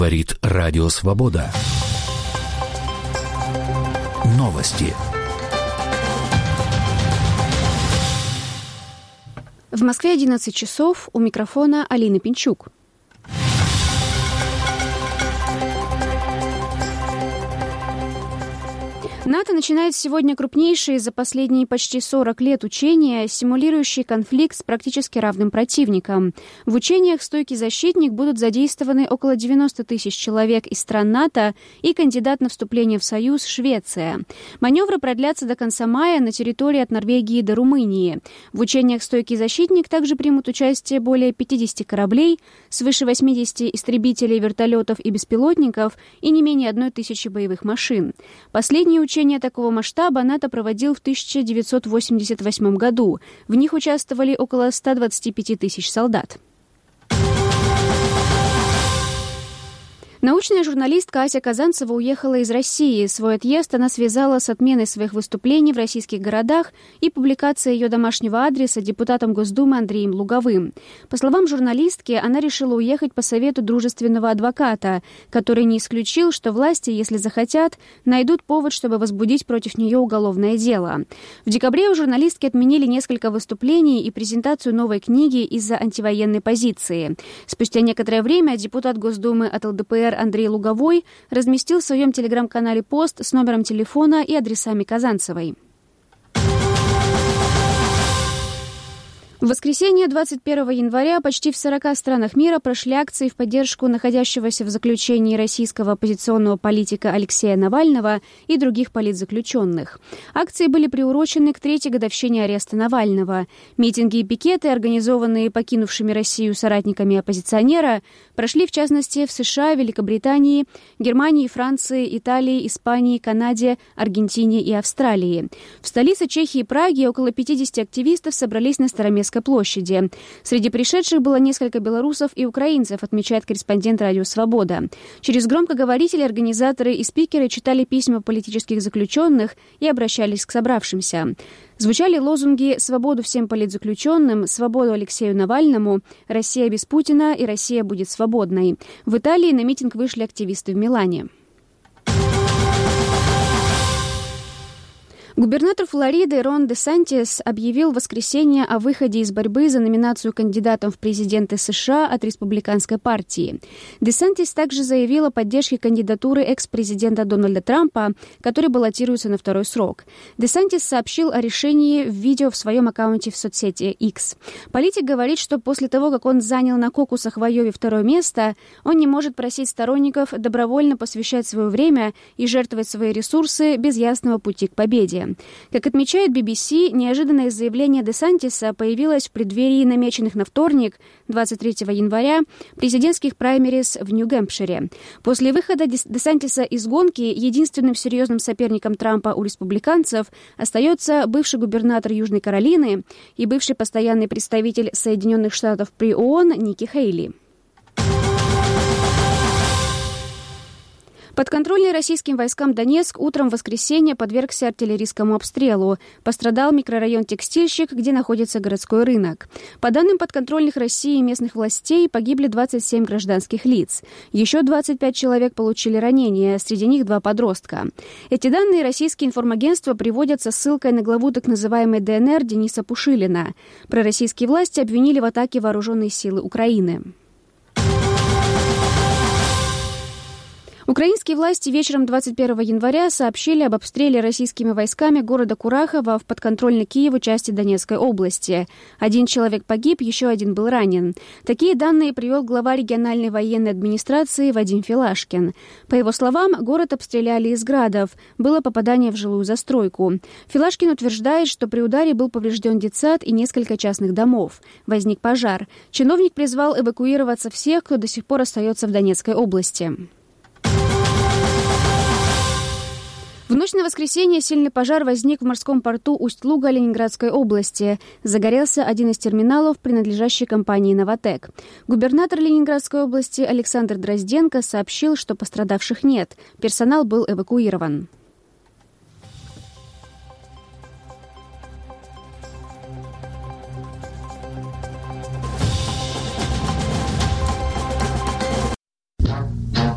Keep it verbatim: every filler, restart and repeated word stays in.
Говорит Радио Свобода. Новости. В Москве одиннадцать часов. У микрофона Алина Пинчук. НАТО начинает сегодня крупнейшие за последние почти сорок лет учения, симулирующие конфликт с практически равным противником. В учениях «Стойкий защитник» будут задействованы около девяносто тысяч человек из стран НАТО и кандидат на вступление в Союз Швеция. Маневры продлятся до конца мая на территории от Норвегии до Румынии. В учениях «Стойкий защитник» также примут участие более пятидесяти кораблей, свыше восьмидесяти истребителей, вертолетов и беспилотников и не менее одной тысячи боевых машин. Последние учения Учения такого масштаба НАТО проводил в тысяча девятьсот восемьдесят восьмом году. В них участвовали около ста двадцати пяти тысяч солдат. Научная журналистка Ася Казанцева уехала из России. Свой отъезд она связала с отменой своих выступлений в российских городах и публикацией ее домашнего адреса депутатом Госдумы Андреем Луговым. По словам журналистки, она решила уехать по совету дружественного адвоката, который не исключил, что власти, если захотят, найдут повод, чтобы возбудить против нее уголовное дело. В декабре у журналистки отменили несколько выступлений и презентацию новой книги из-за антивоенной позиции. Спустя некоторое время депутат Госдумы от эл дэ пэ эр Андрей Луговой разместил в своем телеграм-канале пост с номером телефона и адресами Казанцевой. В воскресенье двадцать первого января почти в сорока странах мира прошли акции в поддержку находящегося в заключении российского оппозиционного политика Алексея Навального и других политзаключенных. Акции были приурочены к третьей годовщине ареста Навального. Митинги и пикеты, организованные покинувшими Россию соратниками оппозиционера, прошли в частности в США, Великобритании, Германии, Франции, Италии, Испании, Канаде, Аргентине и Австралии. В столице Чехии Праге около пятидесяти активистов собрались на Староместской площади. Среди пришедших было несколько белорусов и украинцев, отмечает корреспондент Радио Свобода. Через громкоговорители организаторы и спикеры читали письма политических заключенных и обращались к собравшимся. Звучали лозунги «Свободу всем политзаключенным», «Свободу Алексею Навальному», «Россия без Путина» и «Россия будет свободной». В Италии на митинг вышли активисты в Милане. Губернатор Флориды Рон Де Сантис объявил в воскресенье о выходе из борьбы за номинацию кандидатом в президенты США от республиканской партии. Де Сантис также заявил о поддержке кандидатуры экс-президента Дональда Трампа, который баллотируется на второй срок. Де Сантис сообщил о решении в видео в своем аккаунте в соцсети X. Политик говорит, что после того, как он занял на кокусах в Айове второе место, он не может просить сторонников добровольно посвящать свое время и жертвовать свои ресурсы без ясного пути к победе. Как отмечает би би си, неожиданное заявление Де Сантиса появилось в преддверии намеченных на вторник, двадцать третьего января, президентских праймериз в Нью-Гэмпшире. После выхода Де Сантиса из гонки единственным серьезным соперником Трампа у республиканцев остается бывший губернатор Южной Каролины и бывший постоянный представитель Соединенных Штатов при ООН Ники Хейли. Подконтрольный российским войскам Донецк утром в воскресенье подвергся артиллерийскому обстрелу. Пострадал микрорайон Текстильщик, где находится городской рынок. По данным подконтрольных России и местных властей, погибли двадцать семь гражданских лиц. Еще двадцать пять человек получили ранения, среди них два подростка. Эти данные российские информагентства приводят со ссылкой на главу так называемой Дэ Эн Эр Дениса Пушилина. Пророссийские власти обвинили в атаке вооруженные силы Украины. Украинские власти вечером двадцать первого января сообщили об обстреле российскими войсками города Курахово в подконтрольной Киеву части Донецкой области. Один человек погиб, еще один был ранен. Такие данные привел глава региональной военной администрации Вадим Филашкин. По его словам, город обстреляли из градов. Было попадание в жилую застройку. Филашкин утверждает, что при ударе был поврежден детсад и несколько частных домов. Возник пожар. Чиновник призвал эвакуироваться всех, кто до сих пор остается в Донецкой области. В ночь на воскресенье сильный пожар возник в морском порту Усть-Луга Ленинградской области. Загорелся один из терминалов, принадлежащий компании «Новатэк». Губернатор Ленинградской области Александр Дрозденко сообщил, что пострадавших нет. Персонал был эвакуирован.